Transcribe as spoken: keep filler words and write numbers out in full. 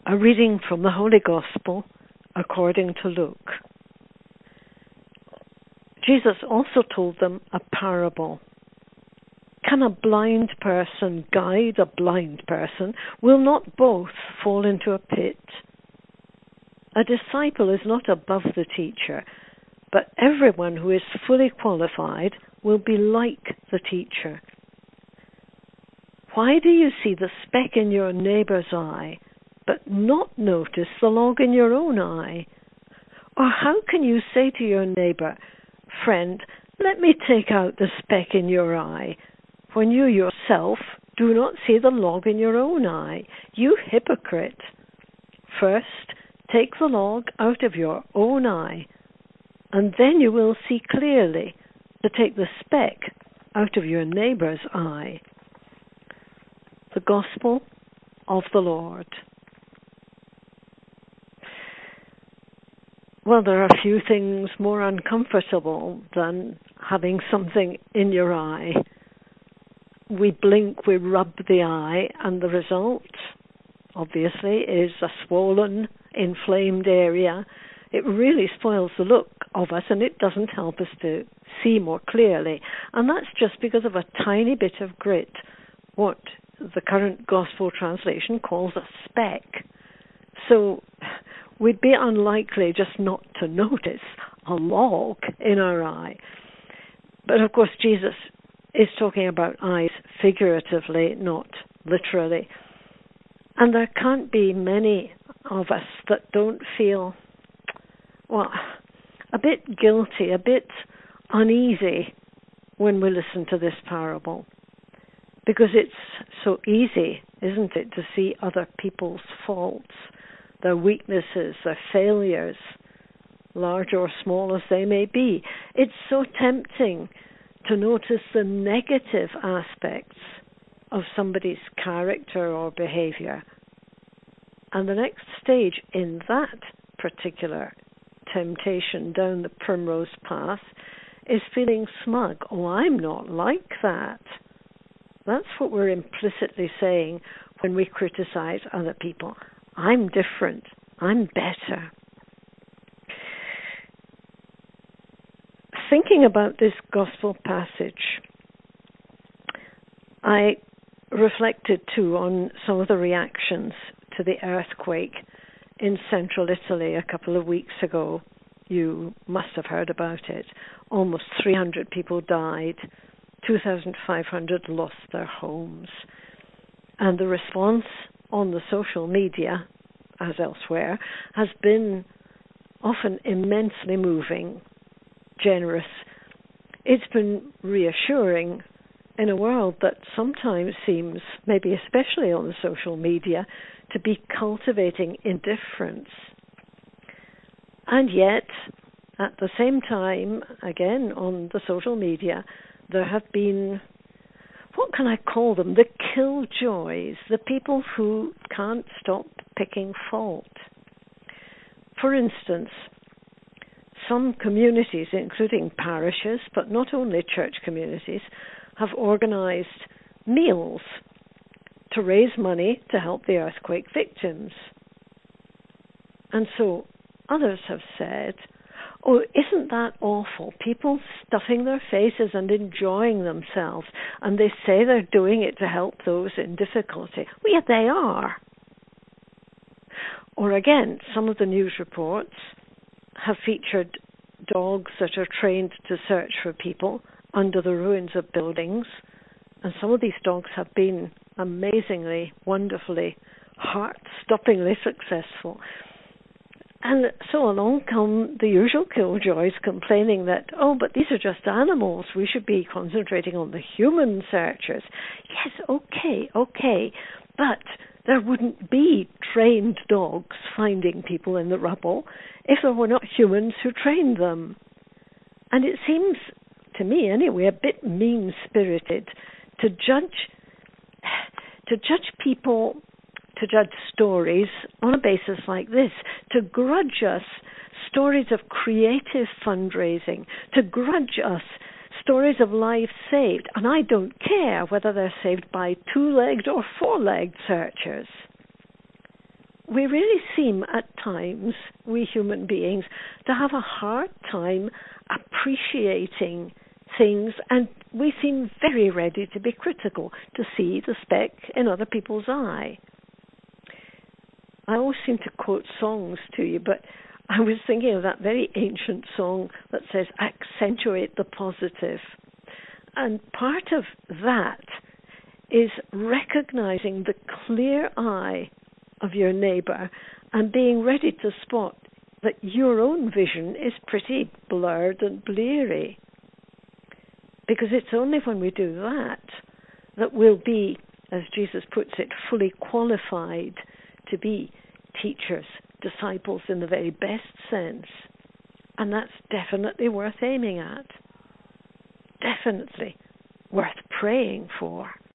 A reading from the Holy Gospel according to Luke. Jesus also told them a parable. Can a blind person guide a blind person? Will not both fall into a pit? A disciple is not above the teacher, but everyone who is fully qualified will be like the teacher. Why do you see the speck in your neighbor's eye, but not notice the log in your own eye? Or how can you say to your neighbor, "Friend, let me take out the speck in your eye," when you yourself do not see the log in your own eye? You hypocrite! First, take the log out of your own eye, and then you will see clearly to take the speck out of your neighbor's eye. The Gospel of the Lord. Well, there are few things more uncomfortable than having something in your eye. We blink, we rub the eye, and the result, obviously, is a swollen, inflamed area. It really spoils the look of us, and it doesn't help us to see more clearly. And that's just because of a tiny bit of grit, what the current Gospel translation calls a speck. So we'd be unlikely just not to notice a log in our eye. But of course, Jesus is talking about eyes figuratively, not literally. And there can't be many of us that don't feel, well, a bit guilty, a bit uneasy when we listen to this parable. Because it's so easy, isn't it, to see other people's faults, their weaknesses, their failures, large or small as they may be. It's so tempting to notice the negative aspects of somebody's character or behavior. And the next stage in that particular temptation down the primrose path is feeling smug. Oh, I'm not like that. That's what we're implicitly saying when we criticize other people. I'm different. I'm better. Thinking about this gospel passage, I reflected too on some of the reactions to the earthquake in central Italy a couple of weeks ago. You must have heard about it. Almost three hundred people died. two thousand five hundred lost their homes. And the response on the social media, as elsewhere, has been often immensely moving, generous. It's been reassuring in a world that sometimes seems, maybe especially on the social media, to be cultivating indifference. And yet, at the same time, again on the social media, there have been, what can I call them, the killjoys, the people who can't stop picking fault. For instance, some communities, including parishes, but not only church communities, have organized meals to raise money to help the earthquake victims. And so others have said, oh, isn't that awful? People stuffing their faces and enjoying themselves, and they say they're doing it to help those in difficulty. Well, yeah, they are. Or again, some of the news reports have featured dogs that are trained to search for people under the ruins of buildings, and some of these dogs have been amazingly, wonderfully, heart-stoppingly successful. And so along come the usual killjoys complaining that, oh, but these are just animals. We should be concentrating on the human searchers. Yes, okay, okay. But there wouldn't be trained dogs finding people in the rubble if there were not humans who trained them. And it seems, to me anyway, a bit mean-spirited to judge, to judge people, to judge stories on a basis like this, to grudge us stories of creative fundraising, to grudge us stories of lives saved, and I don't care whether they're saved by two-legged or four-legged searchers. we really seem at times, we human beings, to have a hard time appreciating things, and we seem very ready to be critical, to see the speck in other people's eye. I always seem to quote songs to you, but I was thinking of that very ancient song that says, accentuate the positive. And part of that is recognizing the clear eye of your neighbor and being ready to spot that your own vision is pretty blurred and bleary. Because it's only when we do that that we'll be, as Jesus puts it, fully qualified to be teachers, disciples in the very best sense. And that's definitely worth aiming at. Definitely worth praying for.